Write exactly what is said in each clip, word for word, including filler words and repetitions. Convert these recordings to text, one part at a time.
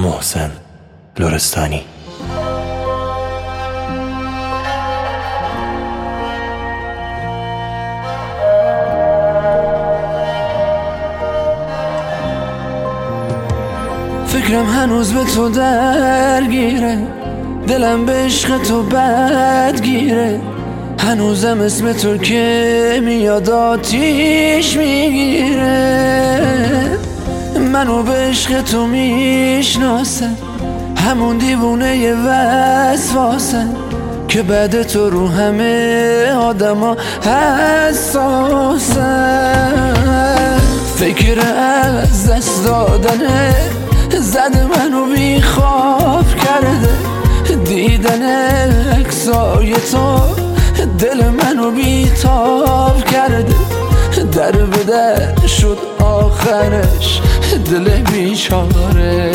محسن لرستانی. فکرم هنوز به تو درگیره، دلم به عشق تو بدگیره، هنوزم اسم تو که میاد آتیش میگیره. منو به عشق تو میشناسن، همون دیوونه ی وسواسن که بعد تو رو همه آدما حساسن. فکر از دست دادنه زده منو بی خواب کرده، دیدن عکسای تو دل منو بی تاب کرده. در به در شد آخرش دل بیچاره،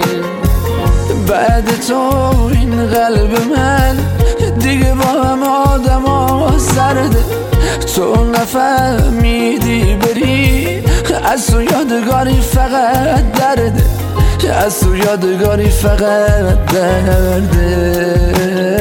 بعد تو این قلب من دیگه با هم آدم ها سرده. تو نفهمیدی بری، از تو یادگاری فقط درده، از تو یادگاری فقط درده.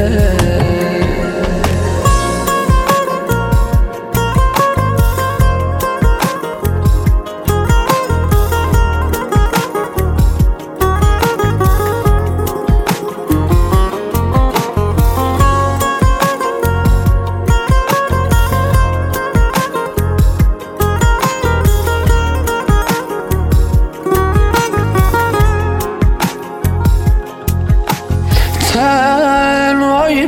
تنهایی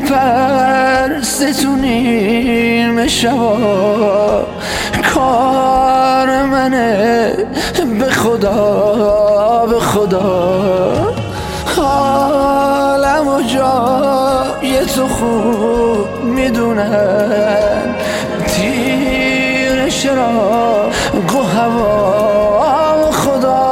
پرستونیم شبا، کار منه به خدا به خدا. حالم و جای تو خوب میدونن، تیر شراق و هوا خدا.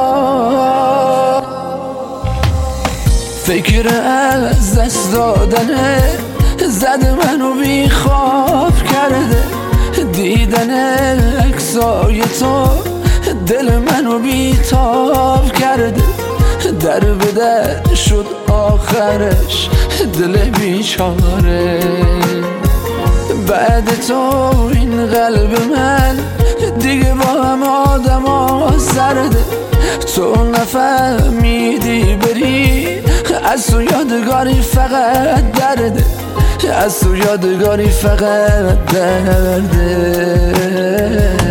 فکر از دست دادنه زده منو بی خواب کرده، دیدن عکسای تو دل منو بی تاب کرده. در به در شد آخرش دل بیچاره، بعد تو این قلب من دیگه با هم آدم ها سرده. تو نفهمیدی بری، از تو یادگاری فقط درده، از تو یادگاری فقط درده.